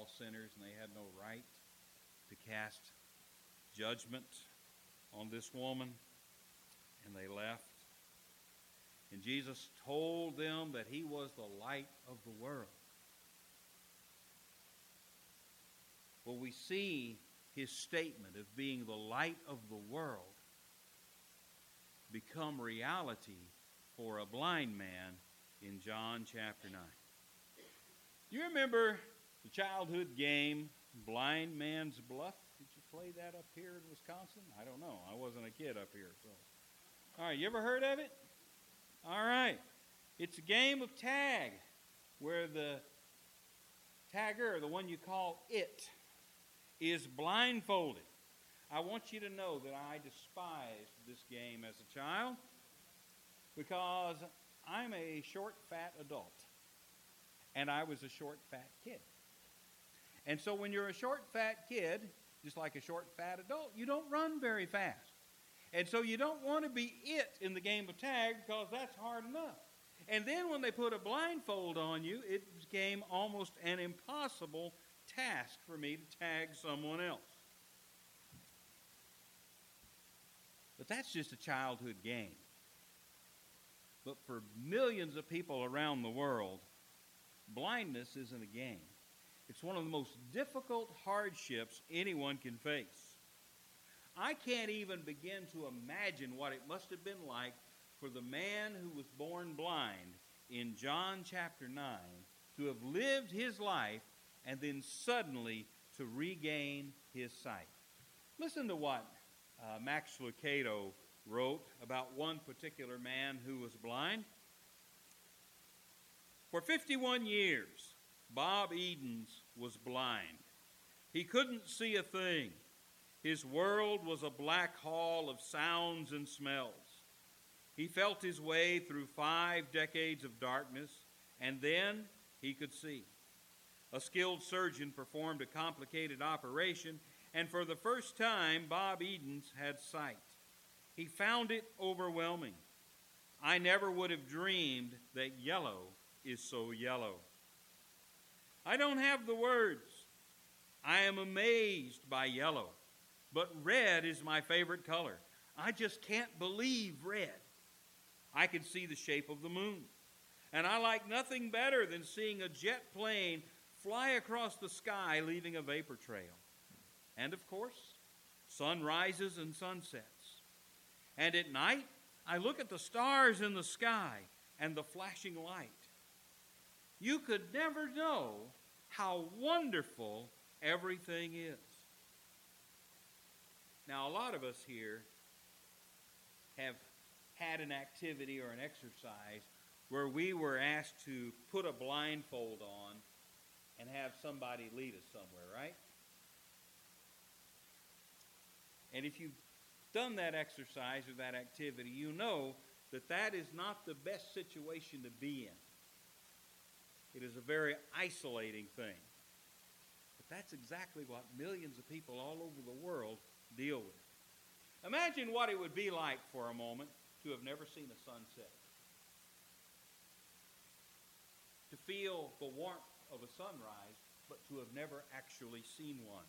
all sinners and they had no right to cast judgment on this woman, and they left. And Jesus told them that he was the light of the world. Well, we see his statement of being the light of the world become reality for a blind man in John chapter 9. Do you remember the childhood game, Blind Man's Bluff? Did you play that up here in Wisconsin? I don't know. I wasn't a kid up here. So, all right, you ever heard of it? All right. It's a game of tag where the tagger, the one you call it, is blindfolded. I want you to know that I despised this game as a child because I'm a short, fat adult. And I was a short, fat kid. And so when you're a short, fat kid, just like a short, fat adult, you don't run very fast. And so you don't want to be it in the game of tag because that's hard enough. And then when they put a blindfold on you, it became almost an impossible task for me to tag someone else. But that's just a childhood game. But for millions of people around the world, blindness isn't a game. It's one of the most difficult hardships anyone can face. I can't even begin to imagine what it must have been like for the man who was born blind in John chapter 9 to have lived his life and then suddenly to regain his sight. Listen to what Max Lucado wrote about one particular man who was blind. For 51 years, Bob Edens was blind. He couldn't see a thing. His world was a black hall of sounds and smells. He felt his way through 5 decades of darkness, and then he could see. A skilled surgeon performed a complicated operation, and for the first time, Bob Edens had sight. He found it overwhelming. I never would have dreamed that yellow is so yellow. I don't have the words. I am amazed by yellow, but red is my favorite color. I just can't believe red. I can see the shape of the moon, and I like nothing better than seeing a jet plane fly across the sky, leaving a vapor trail. And of course, sunrises and sunsets. And at night, I look at the stars in the sky and the flashing light. You could never know how wonderful everything is. Now, a lot of us here have had an activity or an exercise where we were asked to put a blindfold on and have somebody lead us somewhere, right? And if you've done that exercise or that activity, you know that that is not the best situation to be in. It is a very isolating thing. But that's exactly what millions of people all over the world deal with. Imagine what it would be like for a moment to have never seen a sunset. To feel the warmth of a sunrise, but to have never actually seen one.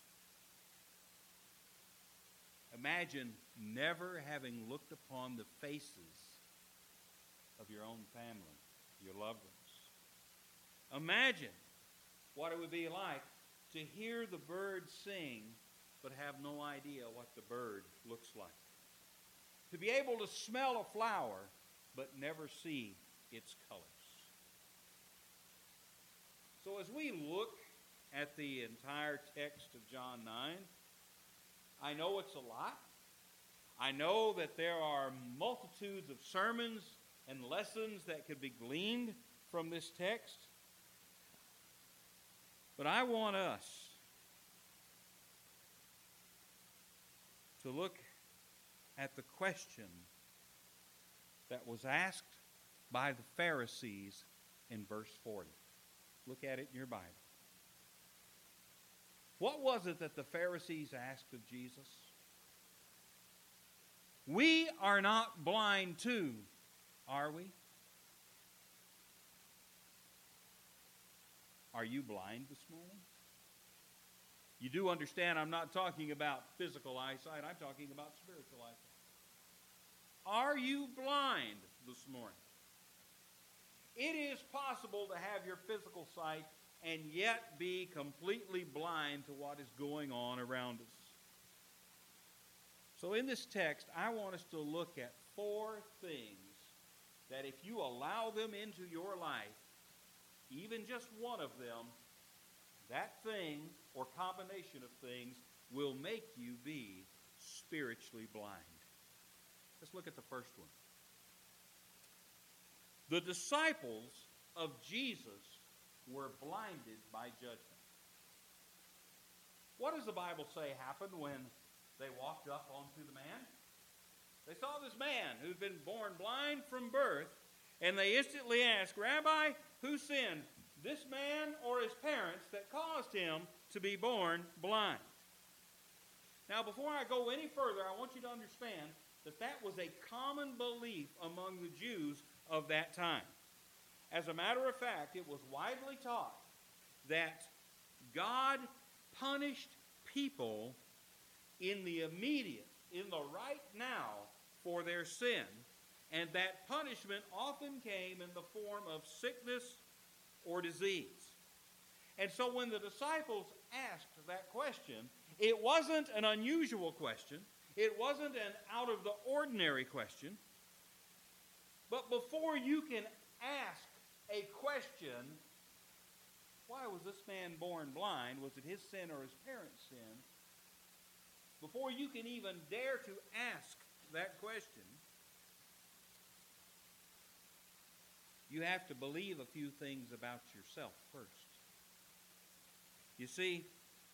Imagine never having looked upon the faces of your own family, your loved ones. Imagine what it would be like to hear the bird sing but have no idea what the bird looks like. To be able to smell a flower but never see its colors. So as we look at the entire text of John 9, I know it's a lot. I know that there are multitudes of sermons and lessons that could be gleaned from this text. But I want us to look at the question that was asked by the Pharisees in verse 40. Look at it in your Bible. What was it that the Pharisees asked of Jesus? We are not blind too, are we? Are you blind this morning? You do understand I'm not talking about physical eyesight, I'm talking about spiritual eyesight. Are you blind this morning? It is possible to have your physical sight and yet be completely blind to what is going on around us. So in this text, I want us to look at 4 things that if you allow them into your life, even just one of them, that thing or combination of things will make you be spiritually blind. Let's look at the first one. The disciples of Jesus were blinded by judgment. What does the Bible say happened when they walked up onto the man? They saw this man who'd been born blind from birth, and they instantly asked, Rabbi, who sinned, this man or his parents, that caused him to be born blind? Now, before I go any further, I want you to understand that that was a common belief among the Jews of that time. As a matter of fact, it was widely taught that God punished people in the immediate, in the right now, for their sin, and that punishment often came in the form of sickness or disease. And so when the disciples asked that question, it wasn't an unusual question. It wasn't an out-of-the-ordinary question. But before you can ask a question, why was this man born blind? Was it his sin or his parents' sin? Before you can even dare to ask that question, you have to believe a few things about yourself first. You see,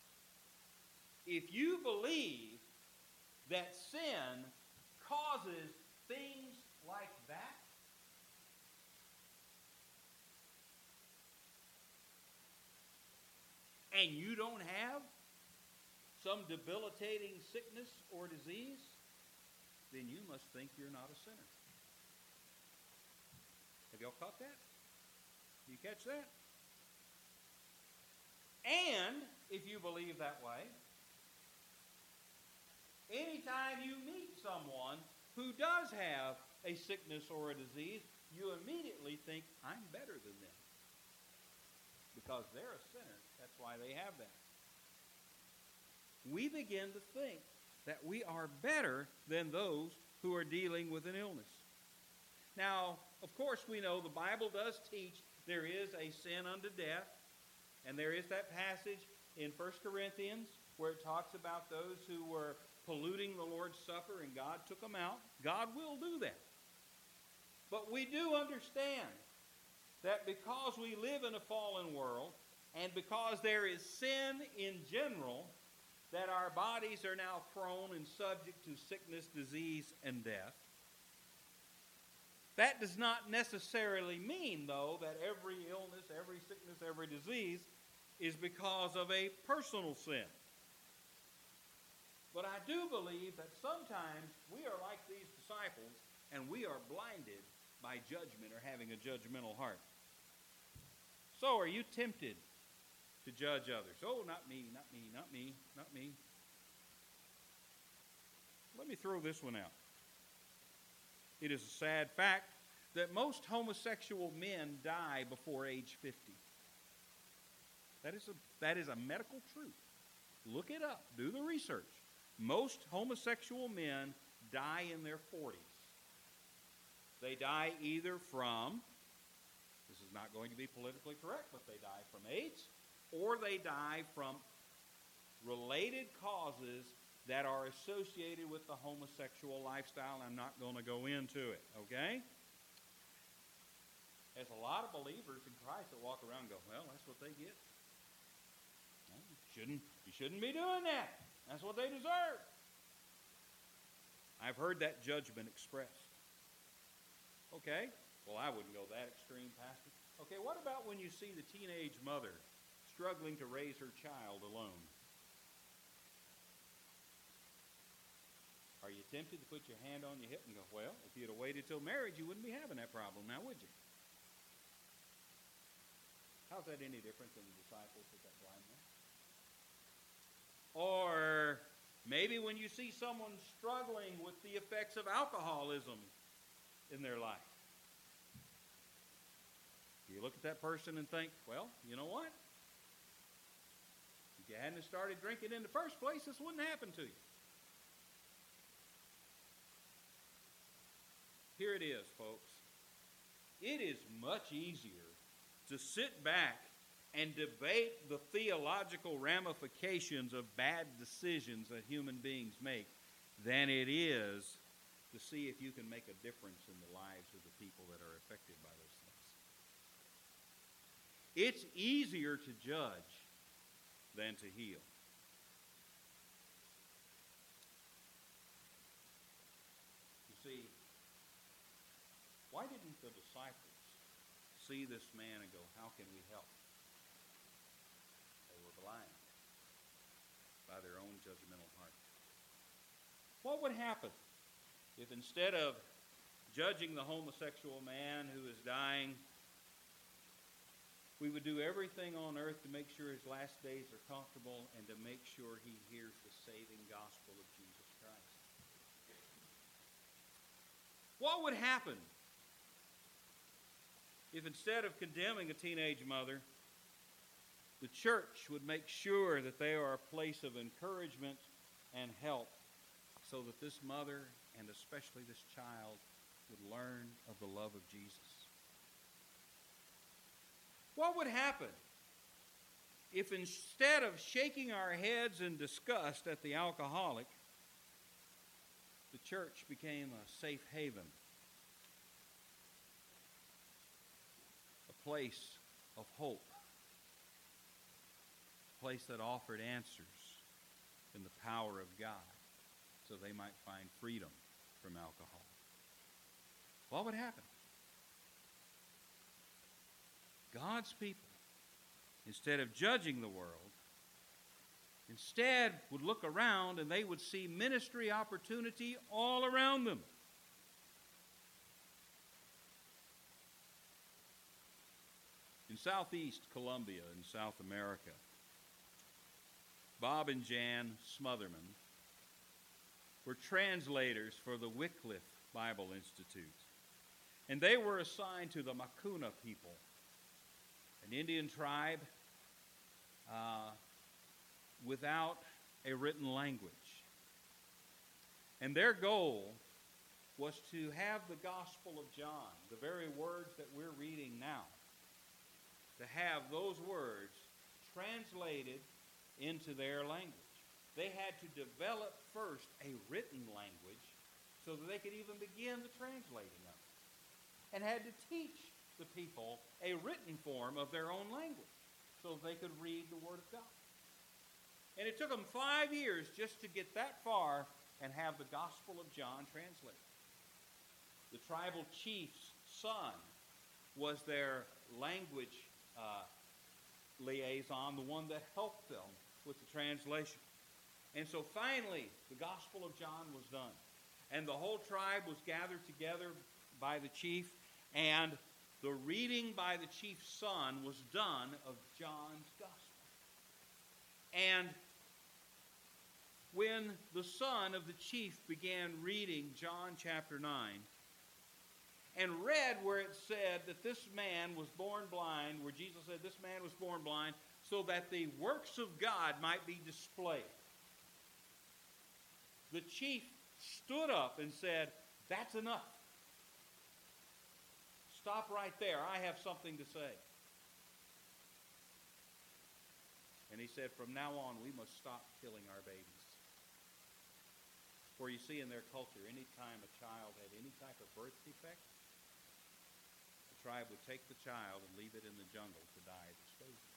if you believe that sin causes things like that, and you don't have some debilitating sickness or disease, then you must think you're not a sinner. Have y'all caught that? Do you catch that? And if you believe that way, anytime you meet someone who does have a sickness or a disease, you immediately think, I'm better than them. Because they're a sinner. That's why they have that. We begin to think that we are better than those who are dealing with an illness. Now, of course, we know the Bible does teach there is a sin unto death, and there is that passage in 1 Corinthians where it talks about those who were polluting the Lord's Supper and God took them out. God will do that. But we do understand that because we live in a fallen world, and because there is sin in general, that our bodies are now prone and subject to sickness, disease, and death. That does not necessarily mean, though, that every illness, every sickness, every disease is because of a personal sin. But I do believe that sometimes we are like these disciples, and we are blinded by judgment or having a judgmental heart. So are you tempted to judge others? Oh, not me, not me, not me, not me. Let me throw this one out. It is a sad fact that most homosexual men die before age 50. That is a medical truth. Look it up. Do the research. Most homosexual men die in their 40s. They die either from, this is not going to be politically correct, but they die from AIDS, or they die from related causes that are associated with the homosexual lifestyle. I'm not going to go into it, okay? There's a lot of believers in Christ that walk around and go, well, that's what they get. Well, you shouldn't be doing that. That's what they deserve. I've heard that judgment expressed. Okay, well, I wouldn't go that extreme, Pastor. Okay, what about when you see the teenage mother struggling to raise her child alone? Are you tempted to put your hand on your hip and go, well, if you'd have waited till marriage, you wouldn't be having that problem now, would you? How's that any different than the disciples with that blind man? Maybe when you see someone struggling with the effects of alcoholism in their life. You look at that person and think, well, you know what? If you hadn't started drinking in the first place, this wouldn't happen to you. Here it is, folks. It is much easier to sit back and debate the theological ramifications of bad decisions that human beings make than it is to see if you can make a difference in the lives of the people that are affected by those things. It's easier to judge than to heal. You see, why didn't the disciples see this man and go, how can we help? They were blind by their own judgmental heart. What would happen if instead of judging the homosexual man who is dying, we would do everything on earth to make sure his last days are comfortable and to make sure he hears the saving gospel of Jesus Christ? What would happen if instead of condemning a teenage mother, the church would make sure that they are a place of encouragement and help so that this mother and especially this child would learn of the love of Jesus? What would happen if instead of shaking our heads in disgust at the alcoholic, the church became a safe haven, a place of hope, a place that offered answers in the power of God so they might find freedom from alcohol? What would happen? God's people, instead of judging the world, instead would look around and they would see ministry opportunity all around them. In southeast Colombia, in South America, Bob and Jan Smotherman were translators for the Wycliffe Bible Institute. And they were assigned to the Macuna people, an Indian tribe without a written language. And their goal was to have the Gospel of John, the very words that we're reading now, to have those words translated into their language. They had to develop first a written language so that they could even begin the translating of it, and had to teach the people a written form of their own language so they could read the Word of God. And it took them 5 years just to get that far and have the Gospel of John translated. The tribal chief's son was their language liaison, the one that helped them with the translation. And so finally, the Gospel of John was done. And the whole tribe was gathered together by the chief, and the reading by the chief's son was done of John's Gospel. And when the son of the chief began reading John chapter 9, and read where it said that this man was born blind, where Jesus said this man was born blind, so that the works of God might be displayed, the chief stood up and said, "That's enough. Stop right there. I have something to say." And he said, "From now on, we must stop killing our babies." For you see, in their culture, any time a child had any type of birth defect, the tribe would take the child and leave it in the jungle to die of exposure.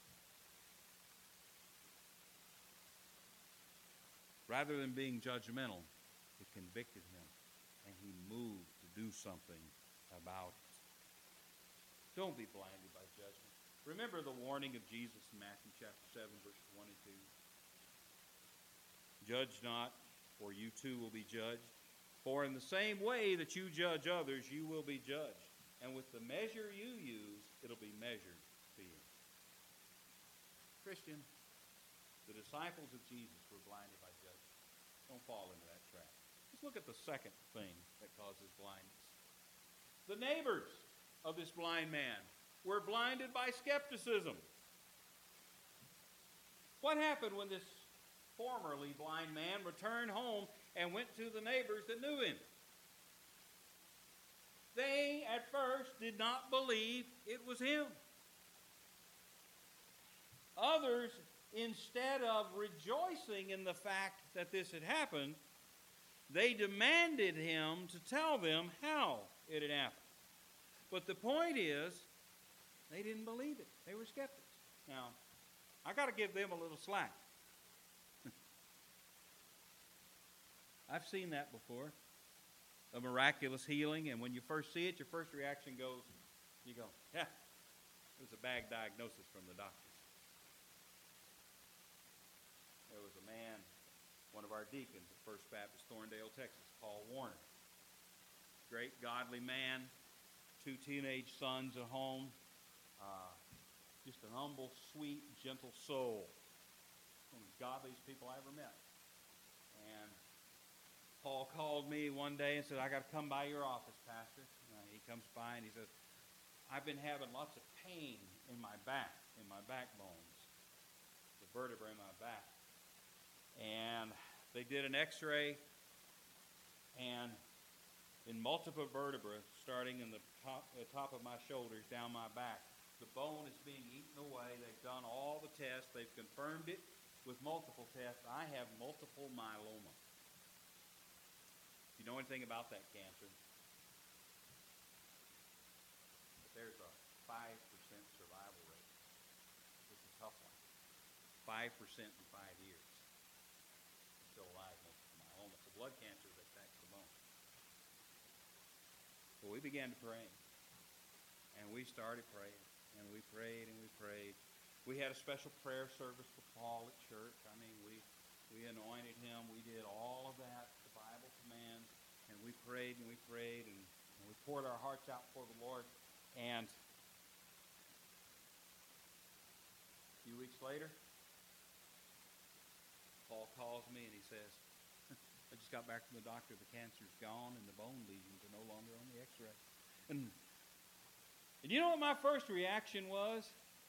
Rather than being judgmental, it convicted him, and he moved to do something about it. Don't be blinded by judgment. Remember the warning of Jesus in Matthew chapter 7, verses 1 and 2. "Judge not, or you too will be judged. For in the same way that you judge others, you will be judged. And with the measure you use, it'll be measured to you." Christian, the disciples of Jesus were blinded by judgment. Don't fall into that trap. Let's look at the second thing that causes blindness. The neighbors of this blind man were blinded by skepticism. What happened when this formerly blind man returned home and went to the neighbors that knew him? They at first did not believe it was him. Others, instead of rejoicing in the fact that this had happened, they demanded him to tell them how it had happened. But the point is, they didn't believe it. They were skeptics. Now, I got to give them a little slack. I've seen that before, a miraculous healing, and when you first see it, your first reaction goes, yeah, it was a bad diagnosis from the doctors. There was a man, one of our deacons at First Baptist Thorndale, Texas, Paul Warner. Great godly man, 2 teenage sons at home, just an humble, sweet, gentle soul. One of the godliest people I ever met. And Paul called me one day and said, I got to come by your office, Pastor. He comes by and he says, I've been having lots of pain in my backbones, the vertebrae in my back. And they did an x-ray, and in multiple vertebrae, starting in the top of my shoulders, down my back, the bone is being eaten away. They've done all the tests. They've confirmed it with multiple tests. I have multiple myeloma. If you know anything about that cancer, there's a 5% survival rate. It's a tough one. 5% in 5 years. Still alive, multiple myeloma. It's a blood cancer that attacks the bone. Well, we began to pray. And we started praying. And we prayed and we prayed. We had a special prayer service for Paul at church. I mean, we anointed him. We did all of that the Bible commands. And we prayed and we prayed. And we poured our hearts out for the Lord. And a few weeks later, Paul calls me and he says, I just got back from the doctor. The cancer's gone and the bone lesions are no longer on the x-ray. And you know what my first reaction was?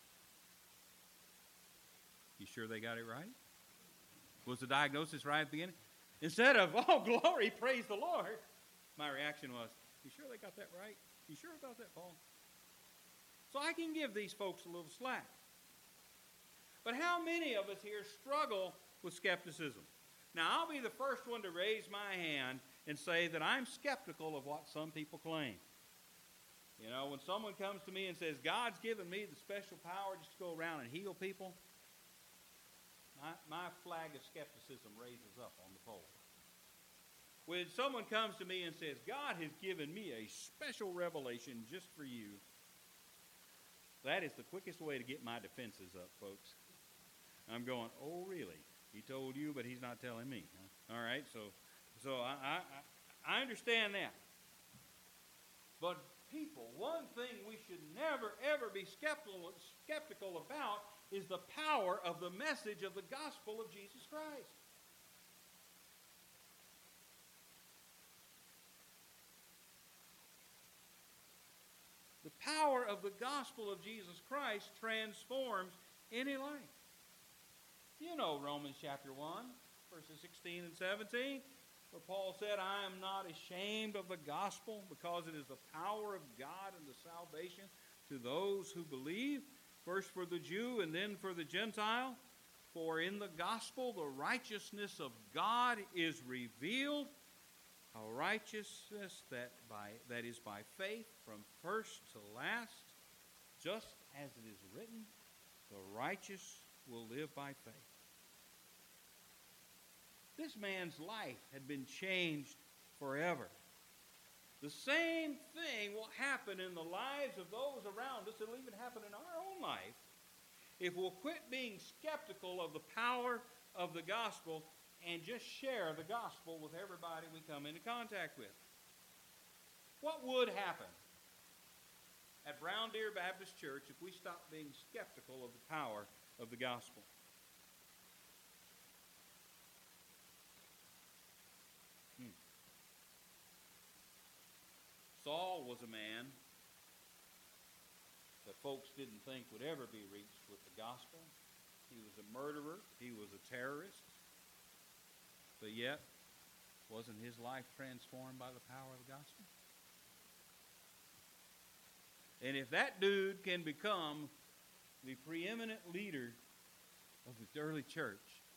You sure they got it right? Was the diagnosis right at the beginning? Instead of, oh, glory, praise the Lord, my reaction was, you sure they got that right? You sure about that, Paul? So I can give these folks a little slack. But how many of us here struggle with skepticism? Now, I'll be the first one to raise my hand and say that I'm skeptical of what some people claim. You know, when someone comes to me and says, God's given me the special power just to go around and heal people, my flag of skepticism raises up on the pole. When someone comes to me and says, God has given me a special revelation just for you, that is the quickest way to get my defenses up, folks. I'm going, oh, really? He told you, but he's not telling me. Huh? All right, so I understand that. But people, one thing we should never, ever be skeptical about is the power of the message of the gospel of Jesus Christ. The power of the gospel of Jesus Christ transforms any life. You know Romans chapter 1, verses 16 and 17, where Paul said, I am not ashamed of the gospel because it is the power of God and the salvation to those who believe, first for the Jew and then for the Gentile. For in the gospel the righteousness of God is revealed, a righteousness that is by faith from first to last, just as it is written, the righteous will live by faith. This man's life had been changed forever. The same thing will happen in the lives of those around us. It'll even happen in our own life if we'll quit being skeptical of the power of the gospel and just share the gospel with everybody we come into contact with. What would happen at Brown Deer Baptist Church if we stopped being skeptical of the power of the gospel? Saul was a man that folks didn't think would ever be reached with the gospel. He was a murderer. He was a terrorist. But yet, wasn't his life transformed by the power of the gospel? And if that dude can become the preeminent leader of the early church,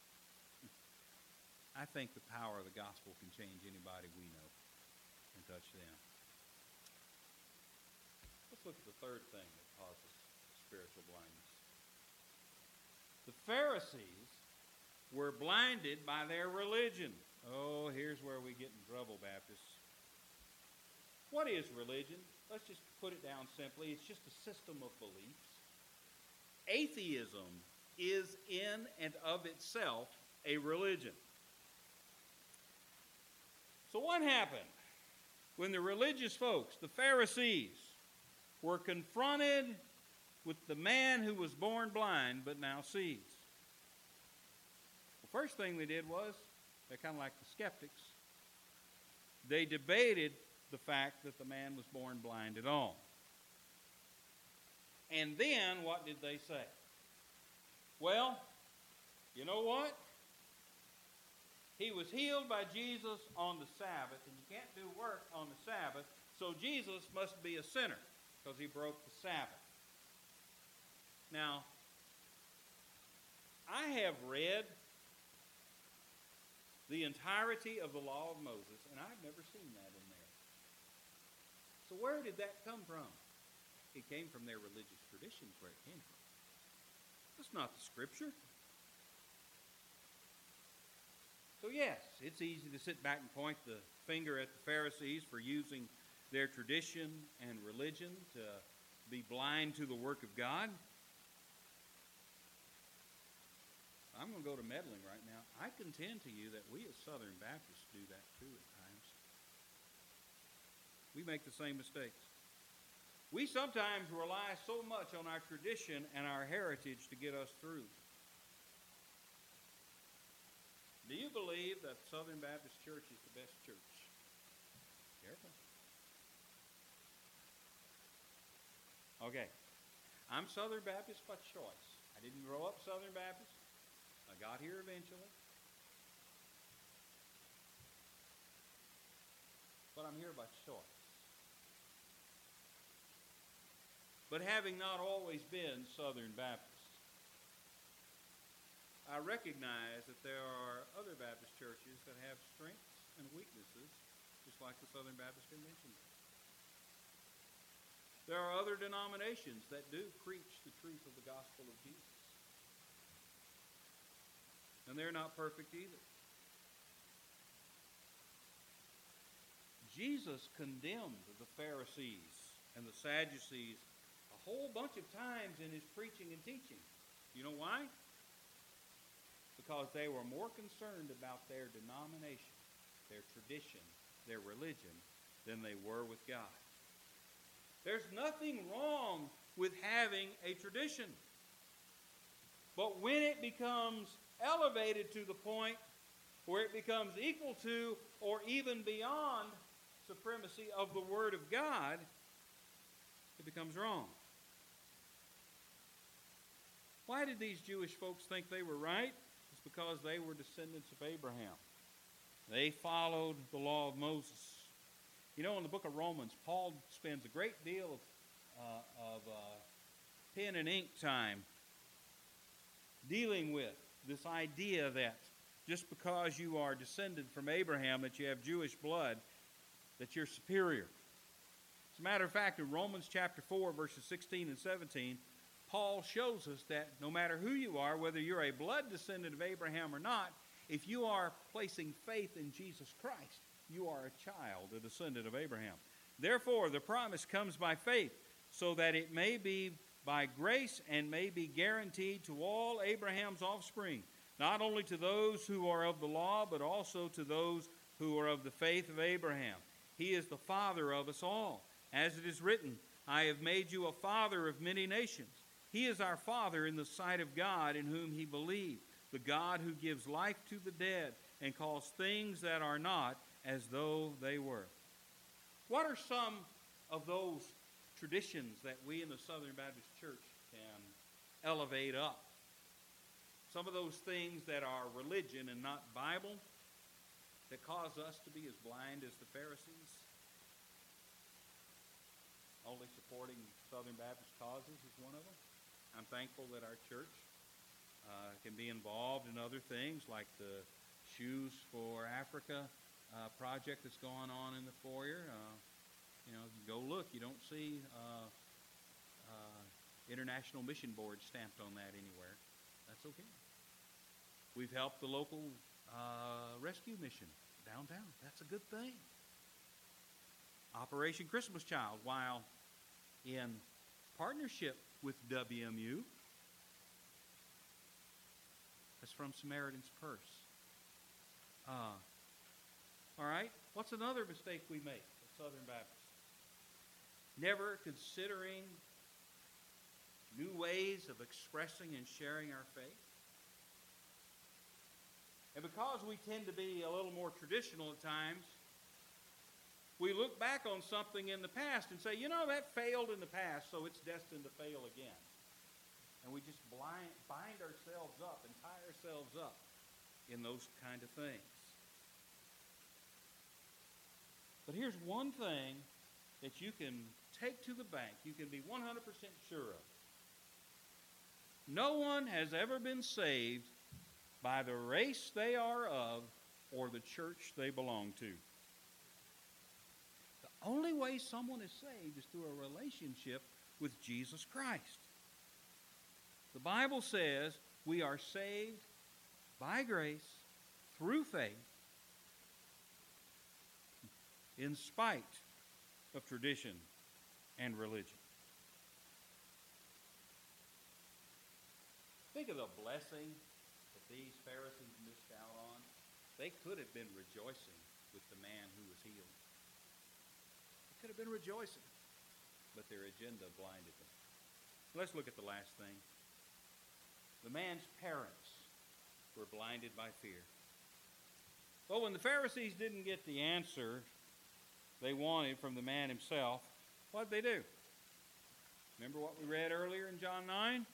I think the power of the gospel can change anybody we know and touch them. Let's look at the third thing that causes spiritual blindness. The Pharisees were blinded by their religion. Oh, here's where we get in trouble, Baptists. What is religion? Let's just put it down simply. It's just a system of beliefs. Atheism is in and of itself a religion. So what happened when the religious folks, the Pharisees, were confronted with the man who was born blind but now sees? The first thing they did was, they're kind of like the skeptics, they debated the fact that the man was born blind at all. And then what did they say? Well, you know what? He was healed by Jesus on the Sabbath, and you can't do work on the Sabbath, so Jesus must be a sinner because he broke the Sabbath. Now, I have read the entirety of the law of Moses, and I've never seen that in there. So where did that come from? It came from their religious traditions where it came from. That's not the Scripture. So yes, it's easy to sit back and point the finger at the Pharisees for using their tradition and religion to be blind to the work of God. I'm going to go to meddling right now. I contend to you that we as Southern Baptists do that too at times. We make the same mistakes. We sometimes rely so much on our tradition and our heritage to get us through. Do you believe that Southern Baptist Church is the best church? Careful. Okay. I'm Southern Baptist by choice. I didn't grow up Southern Baptist. I got here eventually. But I'm here by choice. But having not always been Southern Baptist, I recognize that there are other Baptist churches that have strengths and weaknesses, just like the Southern Baptist Convention. There are other denominations that do preach the truth of the gospel of Jesus. And they're not perfect either. Jesus condemned the Pharisees and the Sadducees a whole bunch of times in his preaching and teaching. You know why? Because they were more concerned about their denomination, their tradition, their religion, than they were with God. There's nothing wrong with having a tradition. But when it becomes elevated to the point where it becomes equal to or even beyond supremacy of the Word of God, it becomes wrong. Why did these Jewish folks think they were right? It's because they were descendants of Abraham. They followed the law of Moses. You know, in the book of Romans, Paul spends a great deal of pen and ink time dealing with this idea that just because you are descended from Abraham, that you have Jewish blood, that you're superior. As a matter of fact, in Romans chapter 4, verses 16 and 17, Paul shows us that no matter who you are, whether you're a blood descendant of Abraham or not, if you are placing faith in Jesus Christ, you are a child, a descendant of Abraham. Therefore, the promise comes by faith, so that it may be by grace and may be guaranteed to all Abraham's offspring, not only to those who are of the law, but also to those who are of the faith of Abraham. He is the father of us all. As it is written, I have made you a father of many nations. He is our Father in the sight of God, in whom he believed, the God who gives life to the dead and calls things that are not as though they were. What are some of those traditions that we in the Southern Baptist Church can elevate up. Some of those things that are religion and not Bible that cause us to be as blind as the Pharisees. Only supporting Southern Baptist causes is one of them. I'm thankful that our church can be involved in other things like the Shoes for Africa project that's going on in the foyer. You go look, you don't see International Mission Board stamped on that anywhere. That's okay. We've helped the local rescue mission downtown. That's a good thing. Operation Christmas Child, while in partnership with WMU, that's from Samaritan's Purse. All right, what's another mistake we make at Southern Baptist? Never considering new ways of expressing and sharing our faith. And because we tend to be a little more traditional at times, we look back on something in the past and say, that failed in the past, so it's destined to fail again. And we just bind ourselves up and tie ourselves up in those kind of things. But here's one thing that you can take to the bank, you can be 100% sure of. No one has ever been saved by the race they are of or the church they belong to. The only way someone is saved is through a relationship with Jesus Christ. The Bible says we are saved by grace through faith in spite of tradition and religion. Think of the blessing that these Pharisees missed out on. They could have been rejoicing with the man who was healed. They could have been rejoicing, but their agenda blinded them. Let's look at the last thing. The man's parents were blinded by fear. Well, when the Pharisees didn't get the answer they wanted from the man himself, what did they do? Remember what we read earlier in John 9?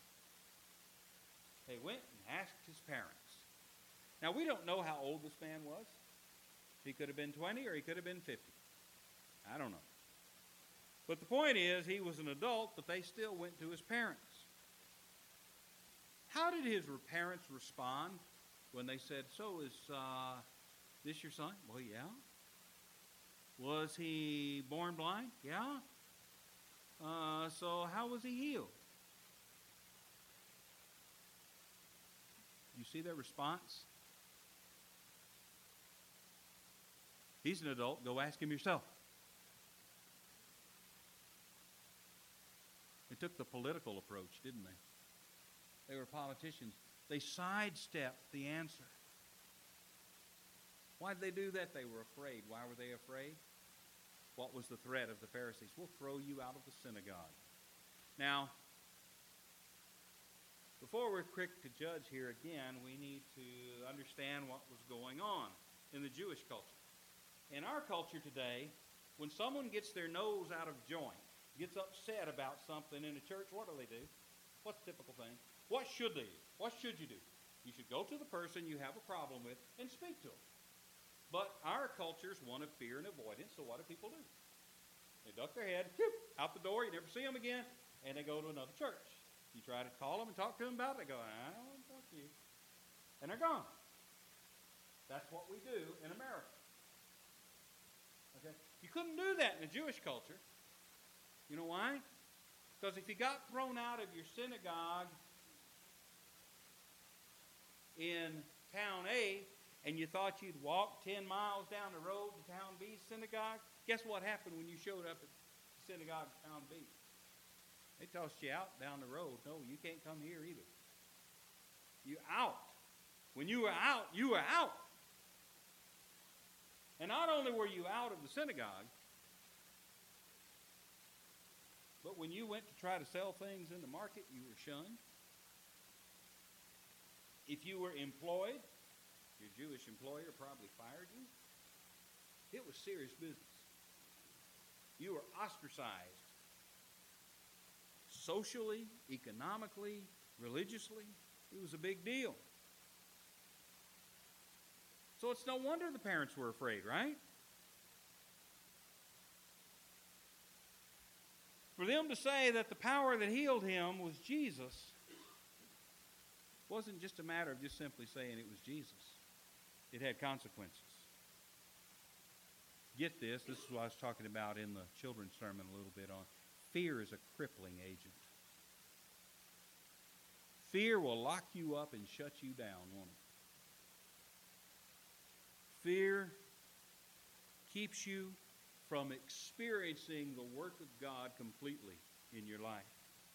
They went and asked his parents. Now, we don't know how old this man was. He could have been 20 or he could have been 50. I don't know. But the point is, he was an adult, but they still went to his parents. How did his parents respond when they said, so is this your son? Well, yeah. Was he born blind? Yeah. So how was he healed? You see their response? He's an adult. Go ask him yourself. They took the political approach, didn't they? They were politicians. They sidestepped the answer. Why did they do that? They were afraid. Why were they afraid? What was the threat of the Pharisees? We'll throw you out of the synagogue. Now, before we're quick to judge here again, we need to understand what was going on in the Jewish culture. In our culture today, when someone gets their nose out of joint, gets upset about something in a church, what do? What's the typical thing? What should they do? What should you do? You should go to the person you have a problem with and speak to them. But our culture's one of fear and avoidance, so what do people do? They duck their head, out the door, you never see them again, and they go to another church. You try to call them and talk to them about it, they go, I don't want to talk to you. And they're gone. That's what we do in America. Okay? You couldn't do that in the Jewish culture. You know why? Because if you got thrown out of your synagogue in town A and you thought you'd walk 10 miles down the road to town B's synagogue, guess what happened when you showed up at the synagogue in town B? They tossed you out down the road. No, you can't come here either. You're out. When you were out, you were out. And not only were you out of the synagogue, but when you went to try to sell things in the market, you were shunned. If you were employed, your Jewish employer probably fired you. It was serious business. You were ostracized. Socially, economically, religiously, it was a big deal. So it's no wonder the parents were afraid, right? For them to say that the power that healed him was Jesus wasn't just a matter of just simply saying it was Jesus. It had consequences. Get this. This is what I was talking about in the children's sermon a little bit on. Fear is a crippling agent. Fear will lock you up and shut you down, won't it? Fear keeps you from experiencing the work of God completely in your life.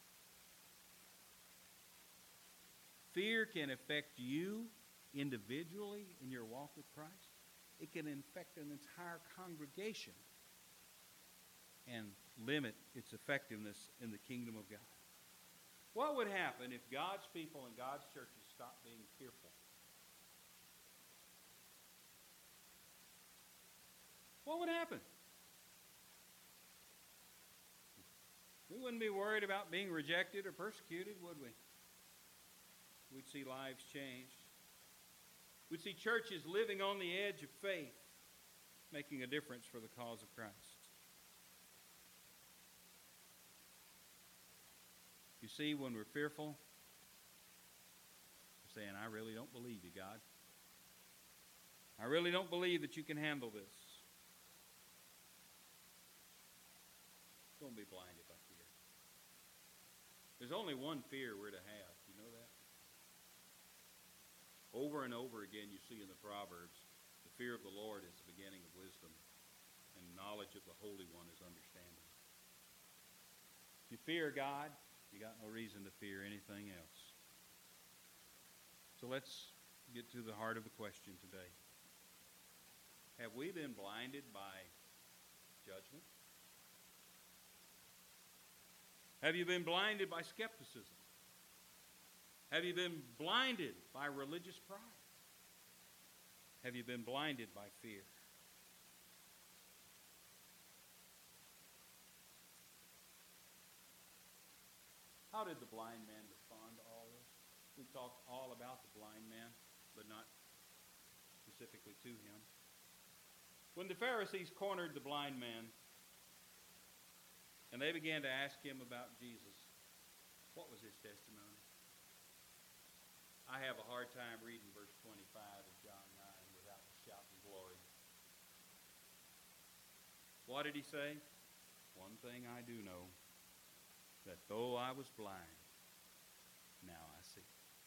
Fear can affect you individually in your walk with Christ. It can infect an entire congregation and limit its effectiveness in the kingdom of God. What would happen if God's people and God's churches stopped being fearful? What would happen? We wouldn't be worried about being rejected or persecuted, would we? We'd see lives changed. We'd see churches living on the edge of faith, making a difference for the cause of Christ. You see, when we're fearful, we're saying, I really don't believe you, God. I really don't believe that you can handle this. Don't be blinded by fear. There's only one fear we're to have. You know that? Over and over again you see in the Proverbs, the fear of the Lord is the beginning of wisdom, and knowledge of the Holy One is understanding. If you fear God, you got no reason to fear anything else. So let's get to the heart of the question today. Have we been blinded by judgment? Have you been blinded by skepticism? Have you been blinded by religious pride? Have you been blinded by fear? How did the blind man respond to all this? We've talked all about the blind man, but not specifically to him. When the Pharisees cornered the blind man, and they began to ask him about Jesus, what was his testimony? I have a hard time reading verse 25 of John 9 without shouting glory. What did he say? One thing I do know, that though I was blind, now I see.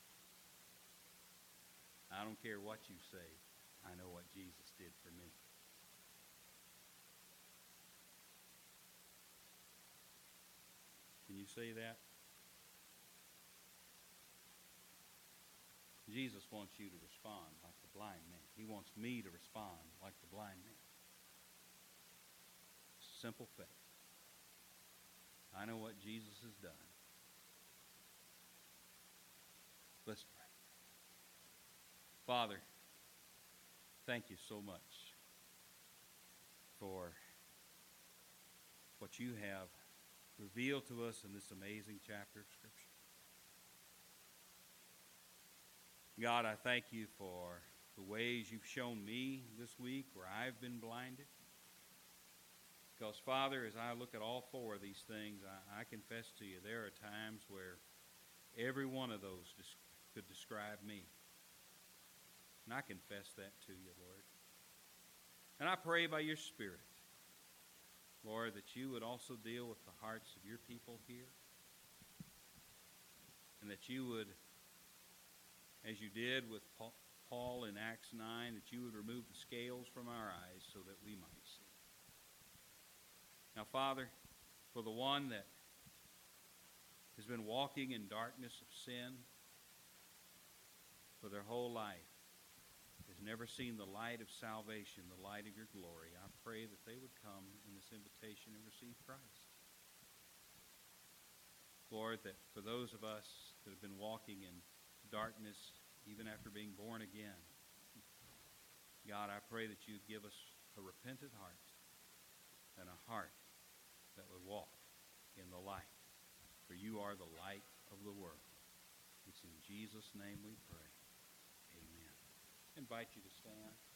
I don't care what you say. I know what Jesus did for me. Can you say that? Jesus wants you to respond like the blind man. He wants me to respond like the blind man. Simple faith. I know what Jesus has done. Let's pray. Father, thank you so much for what you have revealed to us in this amazing chapter of Scripture. God, I thank you for the ways you've shown me this week where I've been blinded. Because, Father, as I look at all four of these things, I confess to you, there are times where every one of those could describe me. And I confess that to you, Lord. And I pray by your Spirit, Lord, that you would also deal with the hearts of your people here. And that you would, as you did with Paul in Acts 9, that you would remove the scales from our eyes so that we might see. Now, Father, for the one that has been walking in darkness of sin for their whole life, has never seen the light of salvation, the light of your glory, I pray that they would come in this invitation and receive Christ. Lord, that for those of us that have been walking in darkness even after being born again, God, I pray that you'd give us a repentant heart and a heart light, for you are the light of the world. It's in Jesus' name we pray. Amen. I invite you to stand.